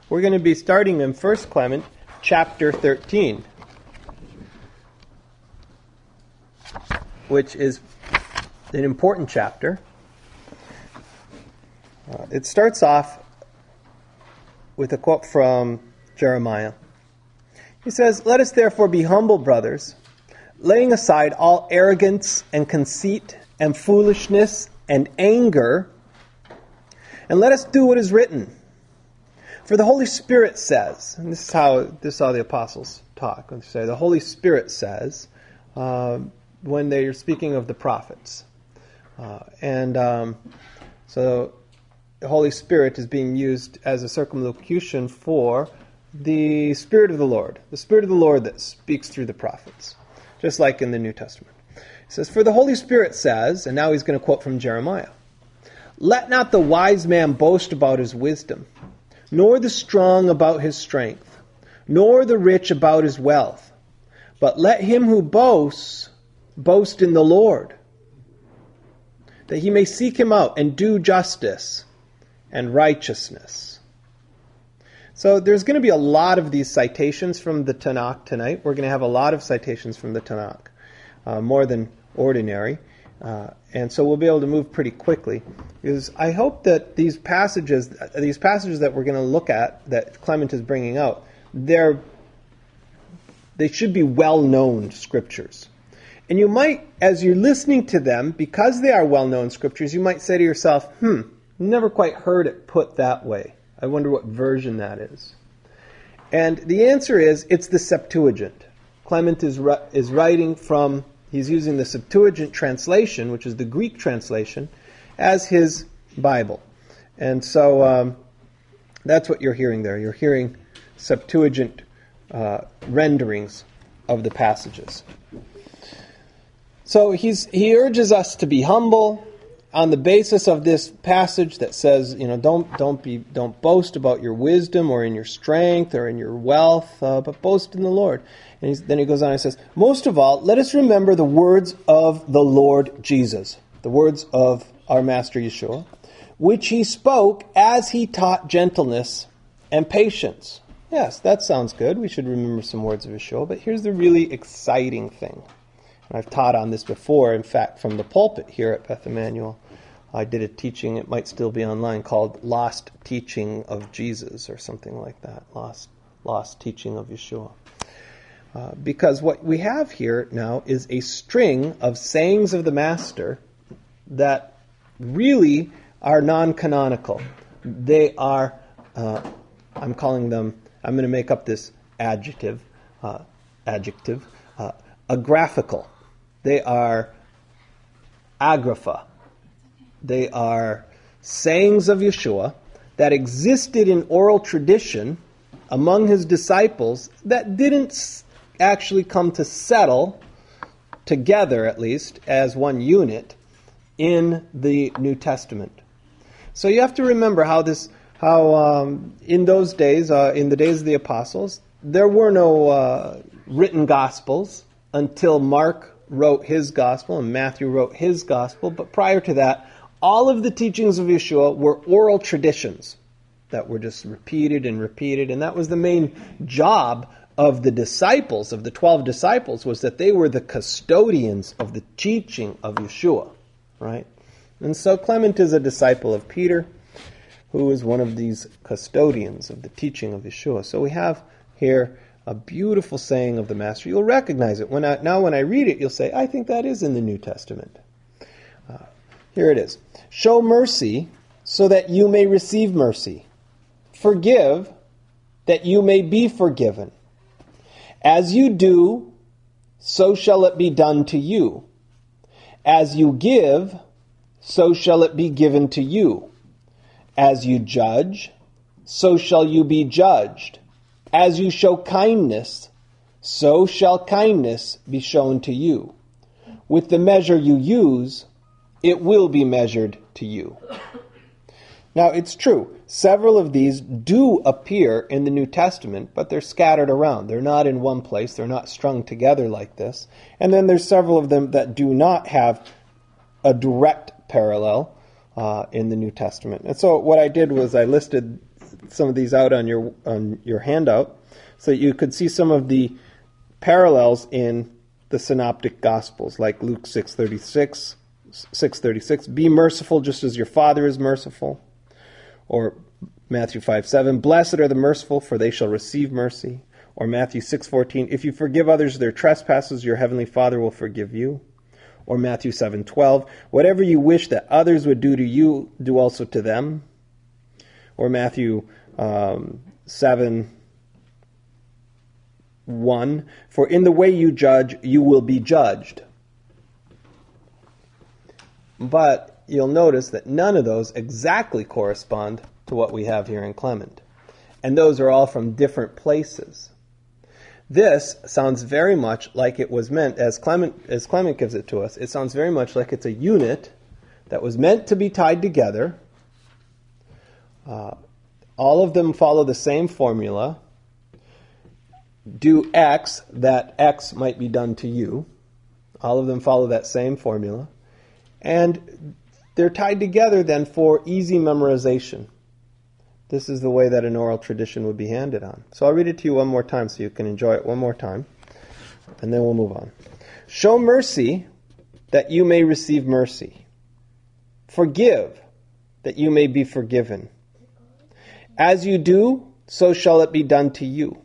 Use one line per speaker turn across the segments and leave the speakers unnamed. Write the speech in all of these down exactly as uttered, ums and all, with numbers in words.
We're going to be starting in First Clement, chapter thirteen, which is an important chapter. Uh, it starts off with a quote from Jeremiah. He says, "Let us therefore be humble, brothers, laying aside all arrogance and conceit and foolishness and anger, and let us do what is written. For the Holy Spirit says," and this is how this is how the apostles talk. When they say the Holy Spirit says, uh, when they are speaking of the prophets, uh, and um, so the Holy Spirit is being used as a circumlocution for the Spirit of the Lord, the Spirit of the Lord that speaks through the prophets, just like in the New Testament. It says, "For the Holy Spirit says," and now he's going to quote from Jeremiah, "Let not the wise man boast about his wisdom, nor the strong about his strength, nor the rich about his wealth. But let him who boasts, boast in the Lord, that he may seek him out and do justice and righteousness." So there's going to be a lot of these citations from the Tanakh tonight. We're going to have a lot of citations from the Tanakh, uh, more than ordinary. Uh, and so we'll be able to move pretty quickly. Because I hope that these passages, these passages that we're going to look at, that Clement is bringing out, they're, they should be well-known scriptures. And you might, as you're listening to them, because they are well-known scriptures, you might say to yourself, hmm, never quite heard it put that way. I wonder what version that is. And the answer is, it's the Septuagint. Clement is is writing from, he's using the Septuagint translation, which is the Greek translation, as his Bible. And so um, that's what you're hearing there. You're hearing Septuagint uh, renderings of the passages. So he's he urges us to be humble on the basis of this passage that says, you know, don't don't be don't boast about your wisdom or in your strength or in your wealth, uh, but boast in the Lord. And he's, then he goes on and says, "Most of all, let us remember the words of the Lord Jesus," the words of our Master Yeshua, "which he spoke as he taught gentleness and patience." Yes, that sounds good. We should remember some words of Yeshua. But here's the really exciting thing. And I've taught on this before, in fact, from the pulpit here at Beth Emmanuel. I did a teaching, it might still be online, called Lost Teaching of Jesus, or something like that. Lost, Lost Teaching of Yeshua. Uh, because what we have here now is a string of sayings of the Master that really are non-canonical. They are, uh, I'm calling them, I'm going to make up this adjective, uh, adjective, uh, agraphical. They are agrapha. They are sayings of Yeshua that existed in oral tradition among his disciples that didn't actually come to settle together, at least, as one unit in the New Testament. So you have to remember how this, how um, in those days, uh, in the days of the apostles, there were no uh, written gospels until Mark wrote his gospel and Matthew wrote his gospel. But prior to that, all of the teachings of Yeshua were oral traditions that were just repeated and repeated. And that was the main job of the disciples, of the twelve disciples, was that they were the custodians of the teaching of Yeshua, right? And so Clement is a disciple of Peter, who is one of these custodians of the teaching of Yeshua. So we have here a beautiful saying of the Master. You'll recognize it. When I, now when I read it, you'll say, I think that is in the New Testament. Uh, here it is. "Show mercy so that you may receive mercy. Forgive that you may be forgiven. As you do, so shall it be done to you. As you give, so shall it be given to you. As you judge, so shall you be judged. As you show kindness, so shall kindness be shown to you. With the measure you use, it will be measured to you." Now, it's true. Several of these do appear in the New Testament, but they're scattered around. They're not in one place. They're not strung together like this. And then there's several of them that do not have a direct parallel uh, in the New Testament. And so what I did was I listed some of these out on your on your handout so that you could see some of the parallels in the synoptic gospels, like Luke six thirty-six, six thirty-six, be merciful just as your Father is merciful. Or Matthew five seven, blessed are the merciful, for they shall receive mercy. Or Matthew six fourteen, if you forgive others their trespasses, your heavenly Father will forgive you. Or Matthew seven twelve, whatever you wish that others would do to you, do also to them. Or Matthew um, seven one, for in the way you judge, you will be judged. But you'll notice that none of those exactly correspond to what we have here in Clement. And those are all from different places. This sounds very much like it was meant, as Clement, as Clement gives it to us, it sounds very much like it's a unit that was meant to be tied together. Uh, all of them follow the same formula. Do X, that X might be done to you. All of them follow that same formula. And they're tied together then for easy memorization. This is the way that an oral tradition would be handed on. So I'll read it to you one more time so you can enjoy it one more time. And then we'll move on. Show mercy that you may receive mercy. Forgive that you may be forgiven. As you do, so shall it be done to you.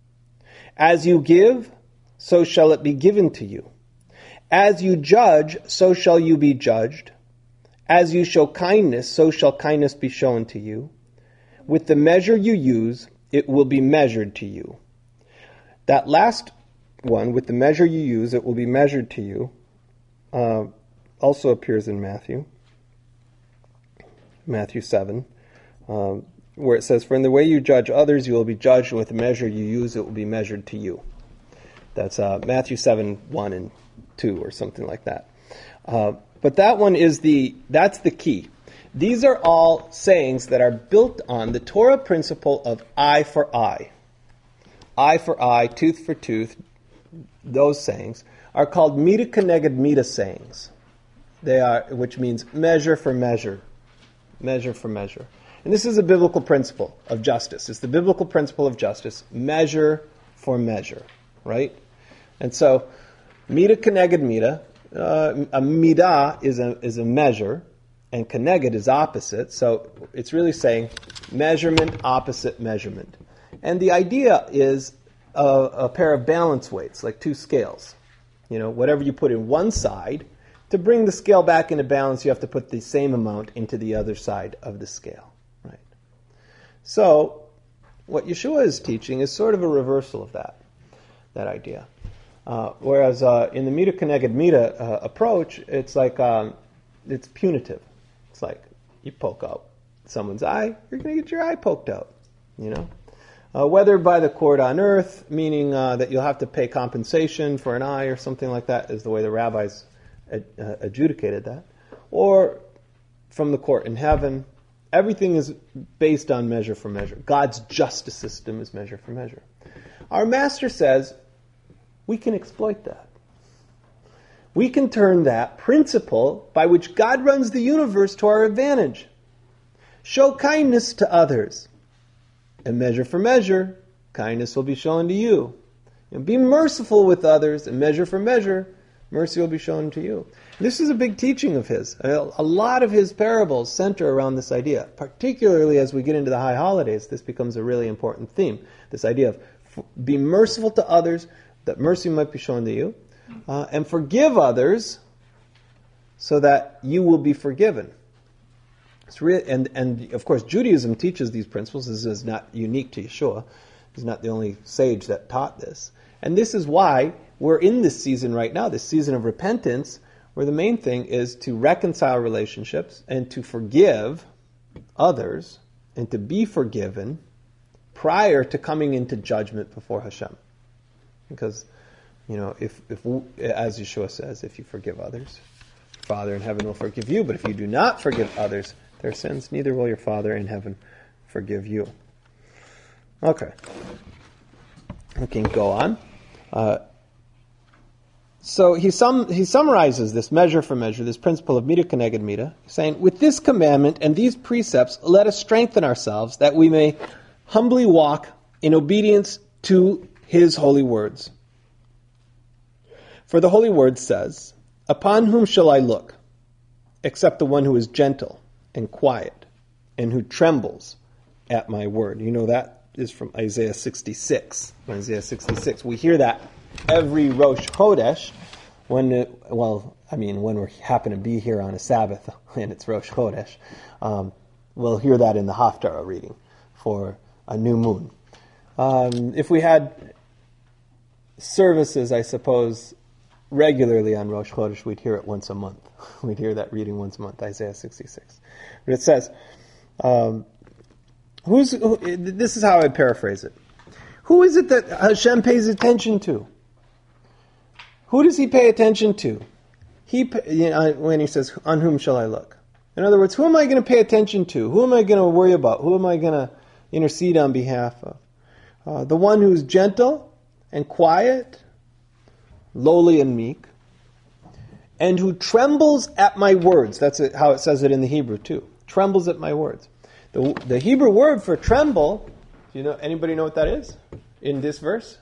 As you give, so shall it be given to you. As you judge, so shall you be judged. As you show kindness, so shall kindness be shown to you. With the measure you use, it will be measured to you. That last one, with the measure you use, it will be measured to you, uh, also appears in Matthew, Matthew seven, um, where it says, for in the way you judge others, you will be judged, and with the measure you use, it will be measured to you. That's uh, Matthew seven, one and two, or something like that. Uh, but that one is the, that's the key. These are all sayings that are built on the Torah principle of eye for eye. Eye for eye, tooth for tooth, those sayings are called mita keneged mita sayings. They are, which means measure for measure. Measure for measure. And this is a biblical principle of justice. It's the biblical principle of justice. Measure for measure. Right? And so, mita keneged mita, uh, a midah is a, is a measure, and keneged is opposite, so it's really saying measurement, opposite measurement. And the idea is a, a pair of balance weights, like two scales. You know, whatever you put in one side, to bring the scale back into balance, you have to put the same amount into the other side of the scale. Right? So, what Yeshua is teaching is sort of a reversal of that, that idea. Uh, whereas uh, in the mita keneged mita uh, approach, it's like, um, it's punitive. It's like you poke out someone's eye, you're going to get your eye poked out, you know. Uh, whether by the court on earth, meaning uh, that you'll have to pay compensation for an eye or something like that, is the way the rabbis ad- uh, adjudicated that, or from the court in heaven. Everything is based on measure for measure. God's justice system is measure for measure. Our master says we can exploit that. We can turn that principle by which God runs the universe to our advantage. Show kindness to others. And measure for measure, kindness will be shown to you. And be merciful with others, and measure for measure, mercy will be shown to you. This is a big teaching of his. A lot of his parables center around this idea. Particularly as we get into the high holidays, this becomes a really important theme. This idea of be merciful to others, that mercy might be shown to you. Uh, and forgive others so that you will be forgiven. It's re- and, and of course, Judaism teaches these principles. This is not unique to Yeshua. He's not the only sage that taught this. And this is why we're in this season right now, this season of repentance, where the main thing is to reconcile relationships and to forgive others and to be forgiven prior to coming into judgment before Hashem. Because You know, if, if as Yeshua says, if you forgive others, Father in heaven will forgive you. But if you do not forgive others their sins, neither will your Father in heaven forgive you. Okay. We can go on. Uh, So he sum, he summarizes this measure for measure, this principle of mita keneged mita, saying, with this commandment and these precepts, let us strengthen ourselves that we may humbly walk in obedience to his holy words. For the holy word says, upon whom shall I look, except the one who is gentle and quiet and who trembles at my word. You know that is from Isaiah sixty-six. Isaiah sixty-six. We hear that every Rosh Chodesh, when, it, well, I mean, when we happen to be here on a Sabbath and it's Rosh Chodesh, um, we'll hear that in the Haftarah reading for a new moon. Um, if we had services, I suppose, regularly on Rosh Chodesh, we'd hear it once a month. We'd hear that reading once a month, Isaiah sixty-six. But it says, um, who's who, this is how I paraphrase it. Who is it that Hashem pays attention to? Who does he pay attention to? He, you know, when he says, on whom shall I look? In other words, who am I going to pay attention to? Who am I going to worry about? Who am I going to intercede on behalf of? Uh, the one who's gentle and quiet, lowly and meek, and who trembles at my words. That's it, how it says it in the Hebrew too. Trembles at my words. The, the Hebrew word for tremble, do you know, anybody know what that is in this verse?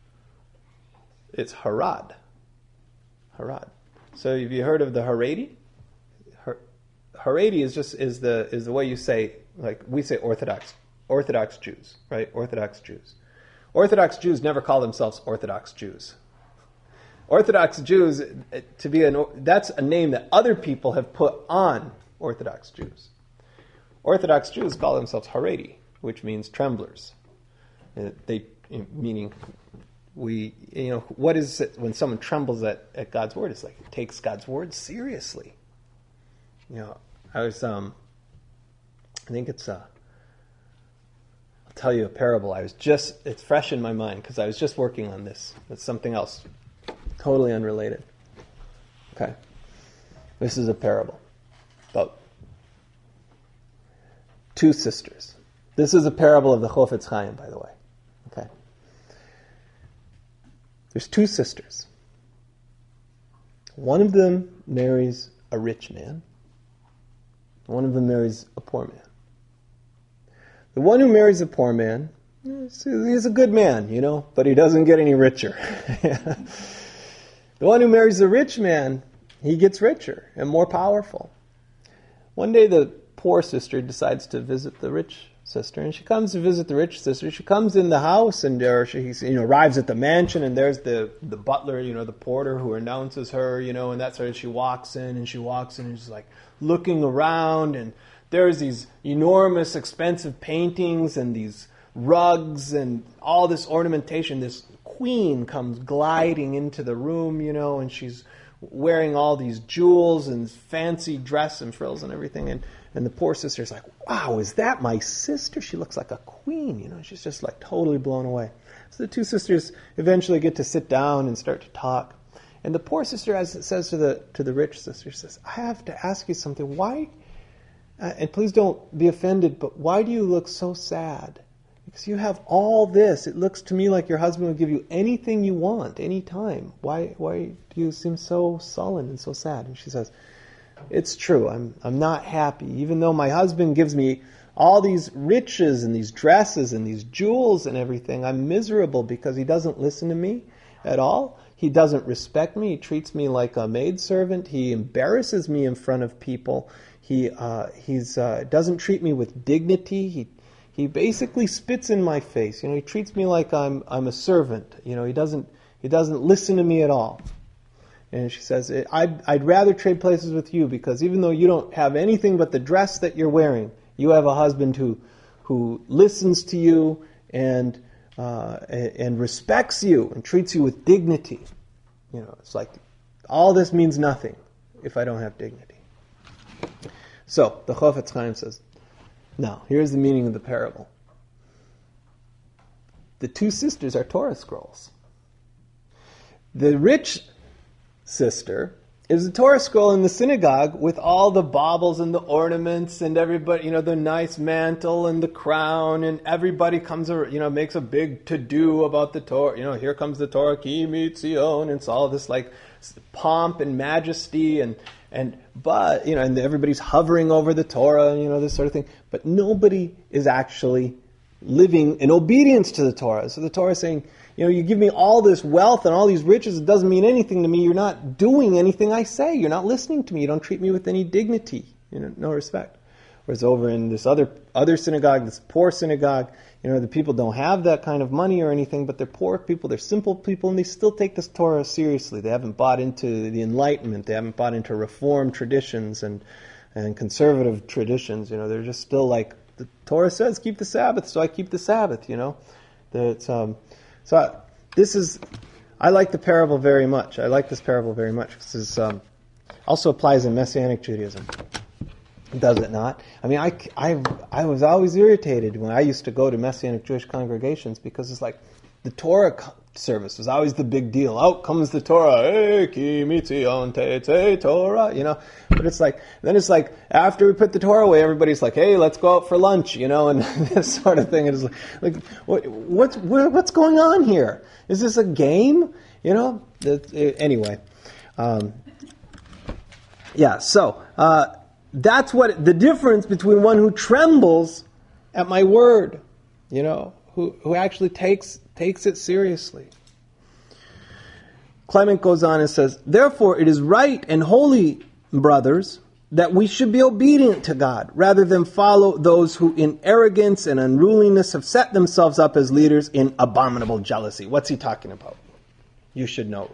It's harad. Harad. So have you heard of the Haredi? Har, Haredi is just is the is the way you say, like we say Orthodox Orthodox Jews, right? Orthodox Jews. Orthodox Jews never call themselves Orthodox Jews. Orthodox Jews, to be an that's a name that other people have put on Orthodox Jews. Orthodox Jews call themselves Haredi, which means tremblers. They meaning we, you know, what is it when someone trembles at, at God's word? It's like it takes God's word seriously. You know, I was, um, I think it's, uh, I'll tell you a parable. I was just, it's fresh in my mind because I was just working on this. It's something else, totally unrelated. Okay. This is a parable about two sisters. This is a parable of the Chofetz Chaim, by the way. Okay. There's two sisters. One of them marries a rich man. One of them marries a poor man. The one who marries a poor man, he's a good man, you know, but he doesn't get any richer. The one who marries the rich man, he gets richer and more powerful. One day the poor sister decides to visit the rich sister, and she comes to visit the rich sister. She comes in the house, and there she, you know, arrives at the mansion, and there's the, the butler, you know, the porter who announces her, you know, and that's her. She walks in, and she walks in, and she's like looking around, and there's these enormous, expensive paintings, and these rugs, and all this ornamentation. This queen comes gliding into the room, you know, and she's wearing all these jewels and fancy dress and frills and everything, and And the poor sister's like, wow, is that my sister? She looks like a queen, you know. She's just like totally blown away. So the two sisters eventually get to sit down and start to talk. And the poor sister, as it says to the to the rich sister, says, I have to ask you something. Why, uh, and please don't be offended, but why do you look so sad? Because you have all this. It looks to me like your husband will give you anything you want, any time. Why, why do you seem so sullen and so sad? And she says, it's true. I'm I'm not happy. Even though my husband gives me all these riches and these dresses and these jewels and everything, I'm miserable because he doesn't listen to me at all. He doesn't respect me. He treats me like a maidservant. He embarrasses me in front of people. He uh, he's uh, doesn't treat me with dignity. He he basically spits in my face. You know, he treats me like I'm I'm a servant. You know, he doesn't he doesn't listen to me at all. And she says, I'd, I'd rather trade places with you because even though you don't have anything but the dress that you're wearing, you have a husband who who listens to you and uh, and respects you and treats you with dignity. You know, it's like all this means nothing if I don't have dignity. So the Chofetz Chaim says, now here's the meaning of the parable. The two sisters are Torah scrolls. The rich sister is the Torah scroll in the synagogue with all the baubles and the ornaments and everybody, you know, the nice mantle and the crown, and everybody comes, you know, makes a big to-do about the Torah. You know, here comes the Torah, Ki Mitzion, and it's all this like pomp and majesty, and and but you know, and everybody's hovering over the Torah, you know, this sort of thing. But nobody is actually living in obedience to the Torah. So the Torah is saying, you know, you give me all this wealth and all these riches, it doesn't mean anything to me. You're not doing anything I say. You're not listening to me. You don't treat me with any dignity, you know, no respect. Whereas over in this other other synagogue, this poor synagogue, you know, the people don't have that kind of money or anything, but they're poor people, they're simple people, and they still take this Torah seriously. They haven't bought into the Enlightenment. They haven't bought into Reform traditions and, and conservative traditions. You know, they're just still like, the Torah says, keep the Sabbath, so I keep the Sabbath, you know. It's, um, so I, this is, I like the parable very much. I like this parable very much. This is, um, also applies in Messianic Judaism. Does it not? I mean, I, I, I was always irritated when I used to go to Messianic Jewish congregations, because it's like the Torah service was always the big deal. Out comes the Torah, hey, ki mitzion tetzei Torah, you know. But it's like, then it's like, after we put the Torah away, everybody's like, hey, let's go out for lunch, you know, and this sort of thing. And it's like, like what, what's, what, what's going on here? Is this a game? You know? It, it, anyway. Um, yeah, so, uh, that's what the difference between one who trembles at my word, you know, who who actually takes takes it seriously. Clement goes on and says, therefore it is right and holy, brothers, that we should be obedient to God, rather than follow those who in arrogance and unruliness have set themselves up as leaders in abominable jealousy. What's he talking about? You should know.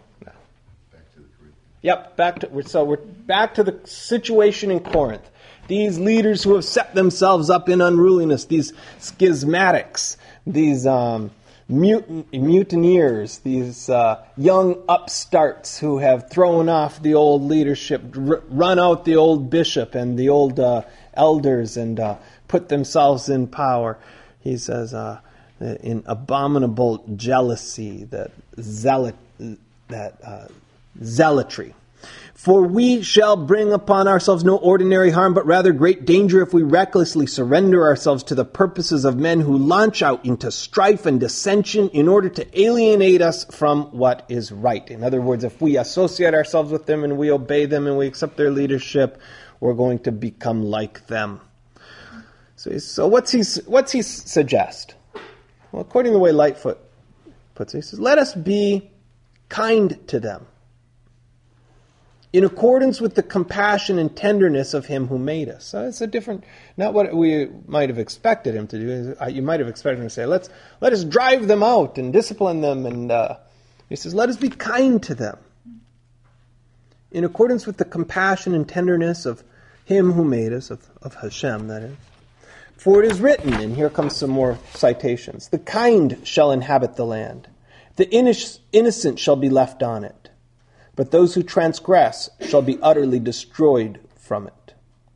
Yep, back to so we're back to the situation in Corinth. These leaders who have set themselves up in unruliness, these schismatics, these um, mutin, mutineers, these uh, young upstarts who have thrown off the old leadership, r- run out the old bishop and the old uh, elders, and uh, put themselves in power. He says, uh, in abominable jealousy, that zealot, that. Uh, zealotry. For we shall bring upon ourselves no ordinary harm, but rather great danger if we recklessly surrender ourselves to the purposes of men who launch out into strife and dissension in order to alienate us from what is right. In other words, if we associate ourselves with them and we obey them and we accept their leadership, we're going to become like them. So, so what's he what's he suggest? Well, according to the way Lightfoot puts it, he says, let us be kind to them, in accordance with the compassion and tenderness of him who made us. So it's a different, not what we might have expected him to do. You might have expected him to say, let's let us drive them out and discipline them. And uh, he says, let us be kind to them, in accordance with the compassion and tenderness of him who made us, of, of Hashem, that is. For it is written, and here comes some more citations, the kind shall inhabit the land, the innocent shall be left on it, but those who transgress shall be utterly destroyed from it.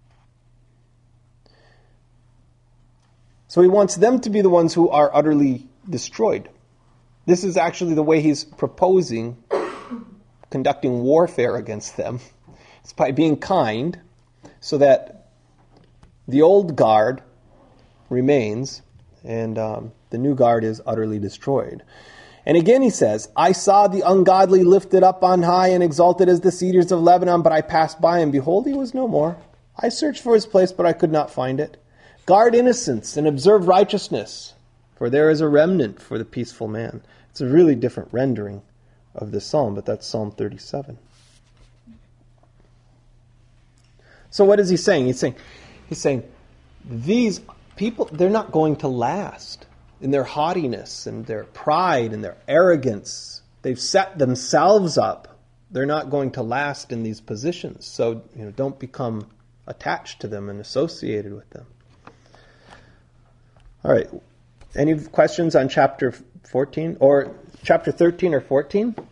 So he wants them to be the ones who are utterly destroyed. This is actually the way he's proposing conducting warfare against them. It's by being kind, so that the old guard remains and um, the new guard is utterly destroyed. And again he says, I saw the ungodly lifted up on high and exalted as the cedars of Lebanon, but I passed by, and behold, he was no more. I searched for his place, but I could not find it. Guard innocence and observe righteousness, for there is a remnant for the peaceful man. It's a really different rendering of this psalm, but that's Psalm thirty-seven. So what is he saying? He's saying, he's saying, these people, they're not going to last. In their haughtiness and their pride and their arrogance, they've set themselves up. They're not going to last in these positions. So, you know, don't become attached to them and associated with them. All right. Any questions on chapter fourteen or chapter thirteen or fourteen?